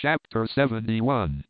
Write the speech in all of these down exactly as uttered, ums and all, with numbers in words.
Chapter seventy-one.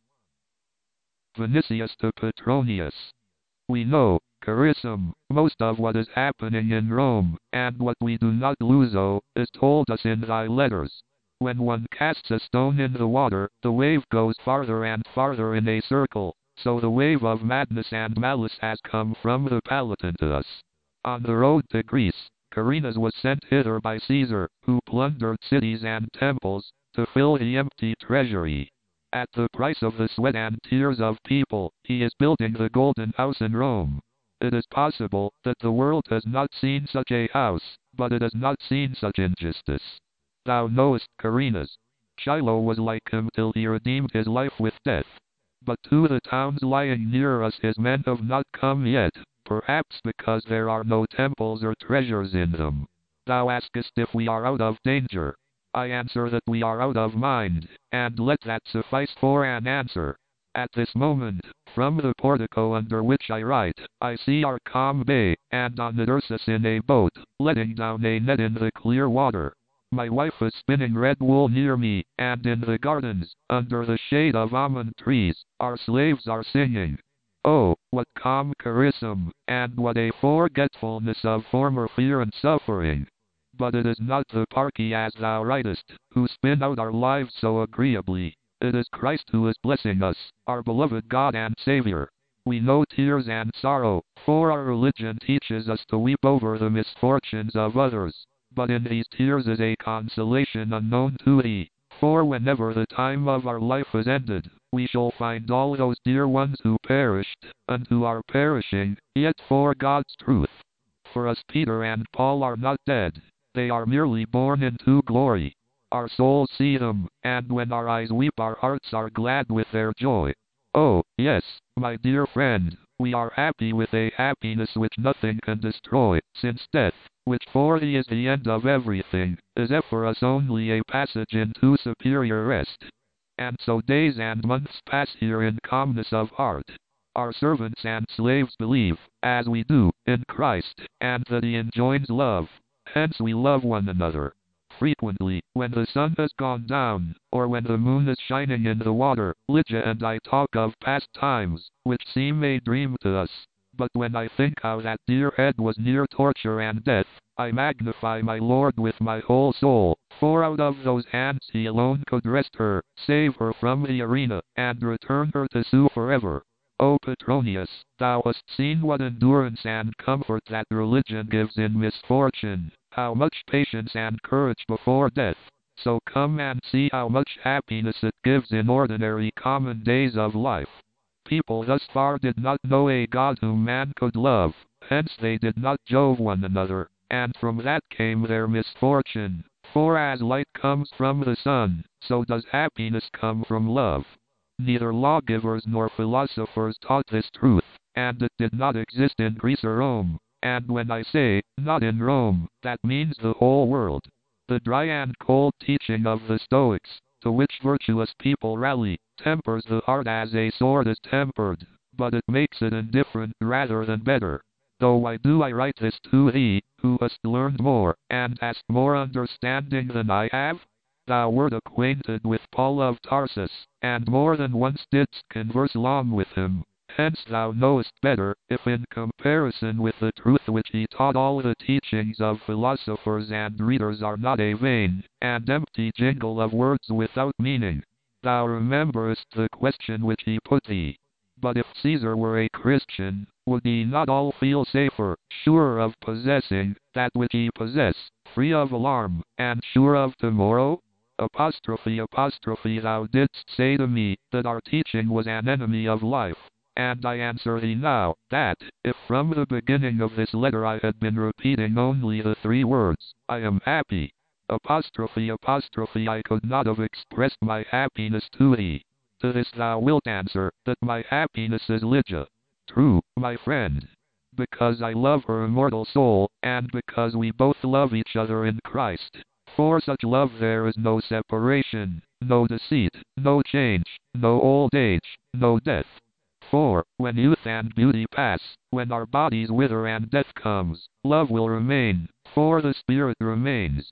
Vinicius to Petronius. We know, Carissime, most of what is happening in Rome, and what we do not lose o, is told us in thy letters. When one casts a stone in the water, the wave goes farther and farther in a circle, so the wave of madness and malice has come from the Palatine to us. On the road to Greece, Carinus was sent hither by Caesar, who plundered cities and temples, to fill the empty treasury. At the price of the sweat and tears of people, he is building the golden house in Rome. It is possible that the world has not seen such a house, but it has not seen such injustice. Thou knowest Carinus. Chilo was like him till he redeemed his life with death. But to the towns lying near us his men have not come yet, perhaps because there are no temples or treasures in them. Thou askest if we are out of danger. I answer that we are out of mind, and let that suffice for an answer. At this moment, from the portico under which I write, I see our calm bay, and on it Ursus in a boat, letting down a net in the clear water. My wife is spinning red wool near me, and in the gardens, under the shade of almond trees, our slaves are singing. Oh, what calm Carissime, and what a forgetfulness of former fear and suffering! But it is not the Parcae as thou writest, who spin out our lives so agreeably. It is Christ who is blessing us, our beloved God and Savior. We know tears and sorrow, for our religion teaches us to weep over the misfortunes of others. But in these tears is a consolation unknown to thee, for whenever the time of our life is ended, we shall find all those dear ones who perished, and who are perishing, yet for God's truth. For us Peter and Paul are not dead. They are merely born into glory. Our souls see them, and when our eyes weep our hearts are glad with their joy. Oh, yes, my dear friend, we are happy with a happiness which nothing can destroy, since death, which for thee is the end of everything, is for us only a passage into superior rest. And so days and months pass here in calmness of heart. Our servants and slaves believe, as we do, in Christ, and that he enjoins love. Hence we love one another. Frequently, when the sun has gone down, or when the moon is shining in the water, Lygia and I talk of past times, which seem a dream to us. But when I think how that dear head was near torture and death, I magnify my Lord with my whole soul, for out of those hands he alone could wrest her, save her from the arena, and return her to sue forever. O Petronius, thou hast seen what endurance and comfort that religion gives in misfortune, how much patience and courage before death. So come and see how much happiness it gives in ordinary common days of life. People thus far did not know a God whom man could love, hence they did not Jove one another, and from that came their misfortune. For as light comes from the sun, so does happiness come from love. Neither lawgivers nor philosophers taught this truth, and it did not exist in Greece or Rome. And when I say, not in Rome, that means the whole world. The dry and cold teaching of the Stoics, to which virtuous people rally, tempers the heart as a sword is tempered, but it makes it indifferent rather than better. Though why do I write this to thee, who hast learned more, and hast more understanding than I have? Thou wert acquainted with Paul of Tarsus, and more than once didst converse long with him. Hence thou knowest better, if in comparison with the truth which he taught all the teachings of philosophers and readers are not a vain and empty jingle of words without meaning. Thou rememberest the question which he put thee. But if Caesar were a Christian, would he not all feel safer, sure of possessing that which he possess, free of alarm, and sure of tomorrow? Apostrophe apostrophe thou didst say to me, that our teaching was an enemy of life. And I answer thee now, that, if from the beginning of this letter I had been repeating only the three words, I am happy, apostrophe apostrophe I could not have expressed my happiness to thee. To this thou wilt answer, that my happiness is Lygia. True, my friend. Because I love her immortal soul, and because we both love each other in Christ. For such love there is no separation, no deceit, no change, no old age, no death. For, when youth and beauty pass, when our bodies wither and death comes, love will remain, for the Spirit remains.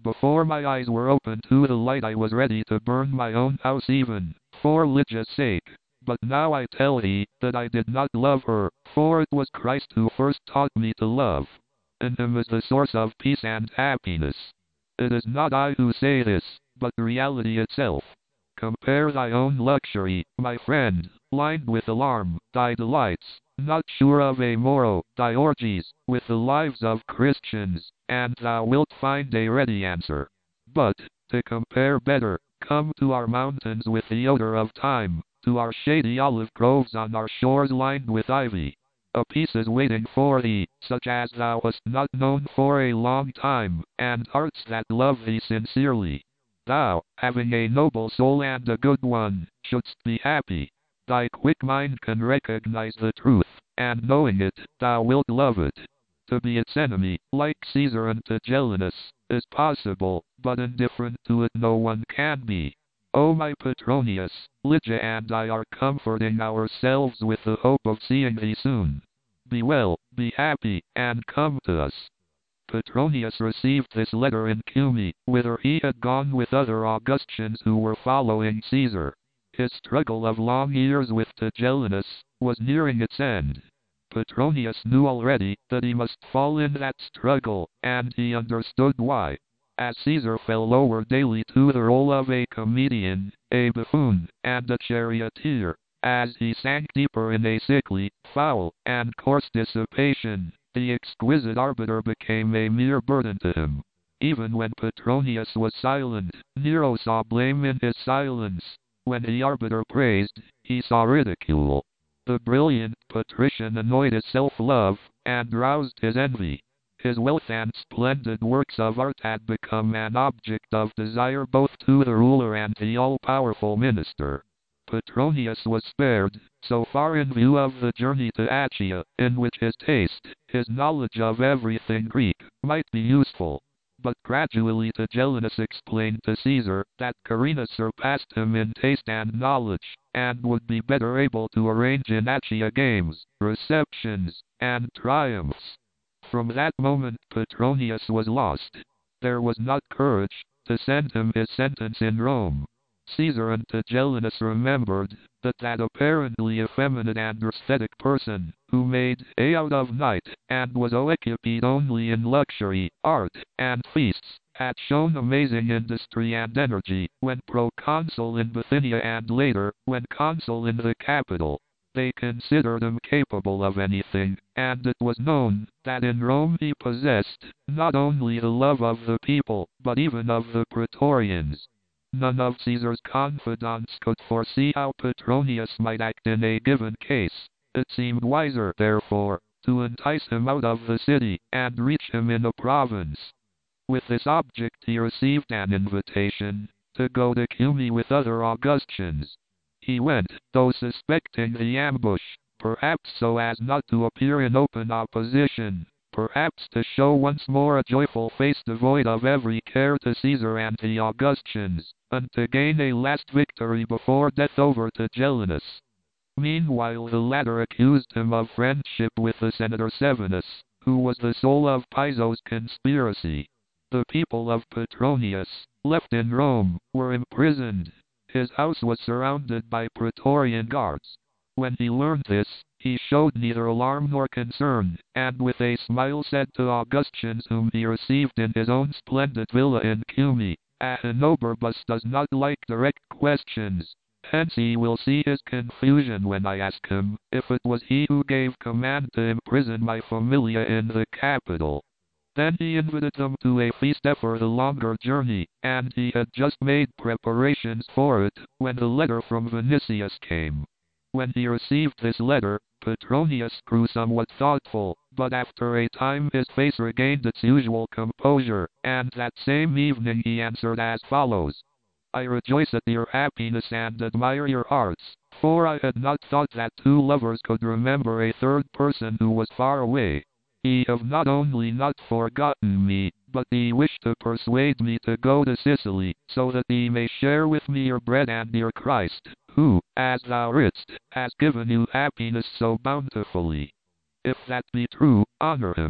Before my eyes were opened to the light, I was ready to burn my own house even for Lygia's sake. But now I tell thee that I did not love her, for it was Christ who first taught me to love. In him is the source of peace and happiness. It is not I who say this, but reality itself. Compare thy own luxury, my friend, lined with alarm, thy delights, not sure of a morrow, thy orgies, with the lives of Christians, and thou wilt find a ready answer. But, to compare better, come to our mountains with the odor of thyme, to our shady olive groves on our shores lined with ivy. A peace is waiting for thee, such as thou hast not known for a long time, and hearts that love thee sincerely. Thou, having a noble soul and a good one, shouldst be happy. Thy quick mind can recognize the truth, and knowing it, thou wilt love it. To be its enemy, like Caesar and Tigellinus, is possible, but indifferent to it no one can be. O my Petronius, Lygia and I are comforting ourselves with the hope of seeing thee soon. Be well, be happy, and come to us. Petronius received this letter in Cumae, whither he had gone with other Augustans who were following Caesar. His struggle of long years with Tigellinus was nearing its end. Petronius knew already that he must fall in that struggle, and he understood why. As Caesar fell lower daily to the role of a comedian, a buffoon, and a charioteer, as he sank deeper in a sickly, foul, and coarse dissipation, the exquisite arbiter became a mere burden to him. Even when Petronius was silent, Nero saw blame in his silence. When the arbiter praised, he saw ridicule. The brilliant patrician annoyed his self-love, and roused his envy. His wealth and splendid works of art had become an object of desire both to the ruler and the all-powerful minister. Petronius was spared, so far in view of the journey to Accia, in which his taste, his knowledge of everything Greek, might be useful. But gradually Tigellinus explained to Caesar that Carina surpassed him in taste and knowledge, and would be better able to arrange in Accia games, receptions, and triumphs. From that moment Petronius was lost. There was not courage to send him his sentence in Rome. Caesar and Tigellinus remembered that that apparently effeminate and aesthetic person, who made day out of night, and was occupied only in luxury, art, and feasts, had shown amazing industry and energy when proconsul in Bithynia and later, when consul in the capital. They considered him capable of anything, and it was known that in Rome he possessed not only the love of the people, but even of the Praetorians. None of Caesar's confidants could foresee how Petronius might act in a given case. It seemed wiser, therefore, to entice him out of the city, and reach him in a province. With this object he received an invitation to go to Cumae with other Augustans. He went, though suspecting the ambush, perhaps so as not to appear in open opposition, perhaps to show once more a joyful face devoid of every care to Caesar and the Augustans, and to gain a last victory before death over Tigellinus. Meanwhile the latter accused him of friendship with the senator Sevinus, who was the soul of Piso's conspiracy. The people of Petronius, left in Rome, were imprisoned. His house was surrounded by Praetorian guards. When he learned this, he showed neither alarm nor concern, and with a smile said to Augustans whom he received in his own splendid villa in Cumae, "Ahenobarbus does not like direct questions. Hence he will see his confusion when I ask him if it was he who gave command to imprison my familia in the capital." Then he invited them to a feast for the longer journey, and he had just made preparations for it, when a letter from Vinicius came. When he received this letter, Petronius grew somewhat thoughtful, but after a time his face regained its usual composure, and that same evening he answered as follows: "I rejoice at your happiness and admire your hearts, for I had not thought that two lovers could remember a third person who was far away. Ye have not only not forgotten me, but ye wish to persuade me to go to Sicily, so that ye may share with me your bread and your Christ, who, as thou writst, has given you happiness so bountifully. If that be true, honor him."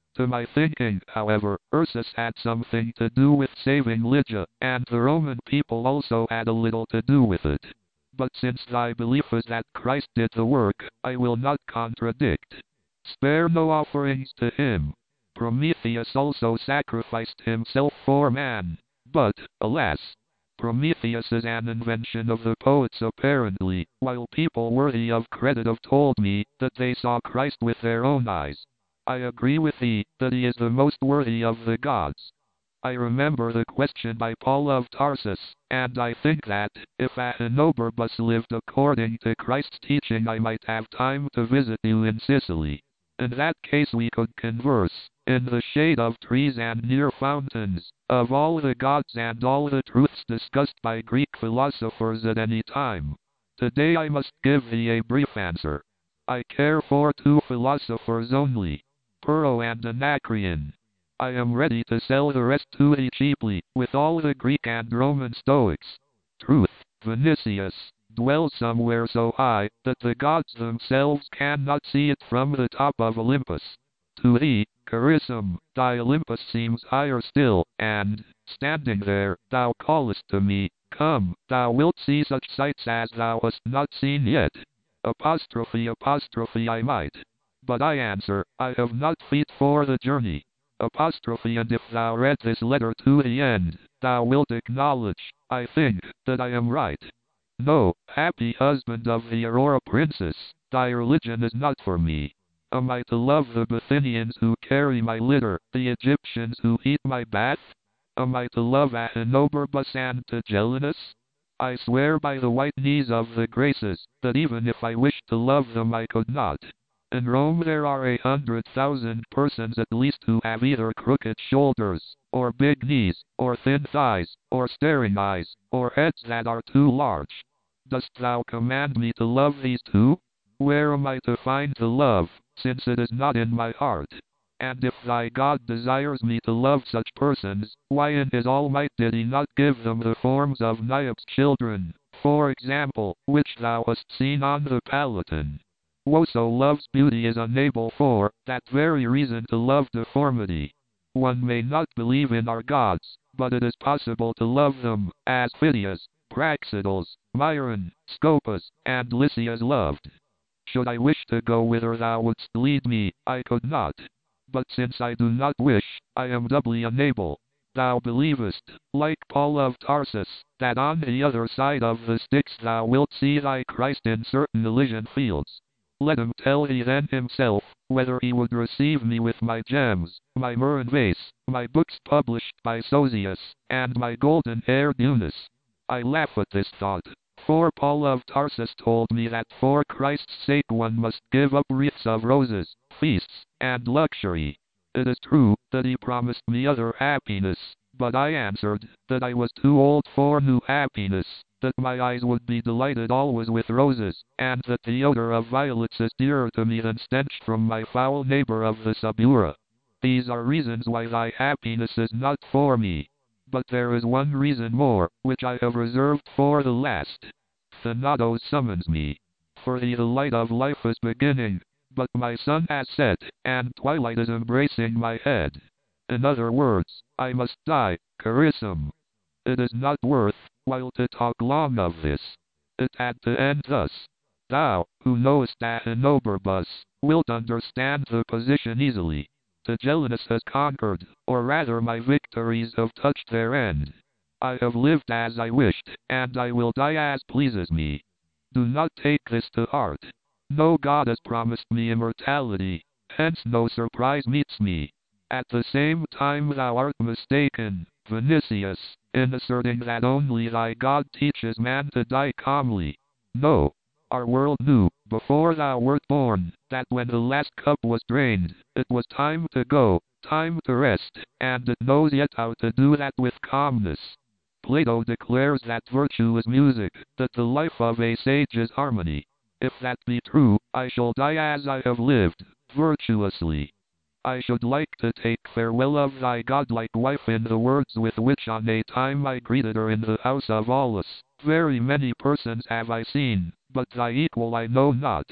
To my thinking, however, Ursus had something to do with saving Lydia, and the Roman people also had a little to do with it. But since thy belief is that Christ did the work, I will not contradict. Spare no offerings to him. Prometheus also sacrificed himself for man. But, alas, Prometheus is an invention of the poets apparently, while people worthy of credit have told me that they saw Christ with their own eyes. I agree with thee that he is the most worthy of the gods. I remember the question by Paul of Tarsus, and I think that, if Ahenobarbus lived according to Christ's teaching, I might have time to visit you in Sicily. In that case we could converse, in the shade of trees and near fountains, of all the gods and all the truths discussed by Greek philosophers at any time. Today I must give thee a brief answer. I care for two philosophers only, Pyrrho and Anacreon. I am ready to sell the rest to thee cheaply, with all the Greek and Roman Stoics. Truth, Vinicius, dwells somewhere so high that the gods themselves cannot see it from the top of Olympus. To thee, Carissum, thy Olympus seems higher still, and, standing there, thou callest to me, come, thou wilt see such sights as thou hast not seen yet. Apostrophe apostrophe I might. But I answer, I have not feet for the journey. Apostrophe and if thou read this letter to the end, thou wilt acknowledge, I think, that I am right. No, happy husband of the Aurora Princess, thy religion is not for me. Am I to love the Bithynians who carry my litter, the Egyptians who eat my bath? Am I to love Ahenobarbus and Tigellinus? I swear by the white knees of the Graces, that even if I wished to love them I could not. In Rome there are a hundred thousand persons at least who have either crooked shoulders, or big knees, or thin thighs, or staring eyes, or heads that are too large. Dost thou command me to love these too? Where am I to find the love, since it is not in my heart? And if thy God desires me to love such persons, why in his all might did he not give them the forms of Niop's children, for example, which thou hast seen on the Palatine? Whoso loves beauty is unable for that very reason to love deformity. One may not believe in our gods, but it is possible to love them, as Phidias, Praxiteles, Myron, Scopas, and Lysias loved. Should I wish to go whither thou wouldst lead me, I could not. But since I do not wish, I am doubly unable. Thou believest, like Paul of Tarsus, that on the other side of the Styx thou wilt see thy Christ in certain Elysian fields. Let him tell thee then himself, whether he would receive me with my gems, my myrrh vase, my books published by Sosius, and my golden-haired Eunice. I laugh at this thought, for Paul of Tarsus told me that for Christ's sake one must give up wreaths of roses, feasts, and luxury. It is true that he promised me other happiness, but I answered that I was too old for new happiness, that my eyes would be delighted always with roses, and that the odor of violets is dearer to me than stench from my foul neighbor of the Subura. These are reasons why thy happiness is not for me. But there is one reason more, which I have reserved for the last. Thanatos summons me. For thee the light of life is beginning, but my sun has set, and twilight is embracing my head. In other words, I must die, Carissum. It is not worth while to talk long of this. It had to end thus. Thou, who knowest Ahenobarbus, wilt understand the position easily. Tigellinus has conquered, or rather my victories have touched their end. I have lived as I wished, and I will die as pleases me. Do not take this to heart. No god has promised me immortality, hence no surprise meets me. At the same time thou art mistaken, Vinicius, in asserting that only thy God teaches man to die calmly. No. Our world knew, before thou wert born, that when the last cup was drained, it was time to go, time to rest, and it knows yet how to do that with calmness. Plato declares that virtue is music, that the life of a sage is harmony. If that be true, I shall die as I have lived, virtuously. I should like to take farewell of thy godlike wife in the words with which on a time I greeted her in the house of Aulus. Very many persons have I seen, but thy equal I know not.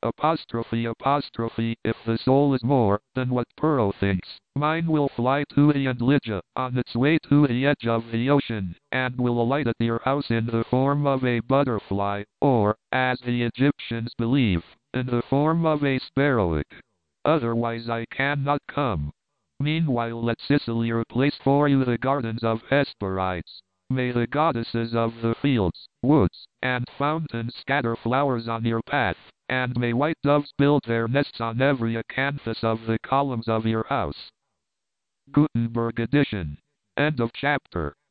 apostrophe apostrophe, if the soul is more than what Puro thinks, mine will fly to the and Lydia, on its way to the edge of the ocean, and will alight at your house in the form of a butterfly, or, as the Egyptians believe, in the form of a sparrowlet. Otherwise I cannot come. Meanwhile let Sicily replace for you the gardens of Hesperides. May the goddesses of the fields, woods, and fountains scatter flowers on your path, and may white doves build their nests on every acanthus of the columns of your house. Gutenberg edition. End of chapter.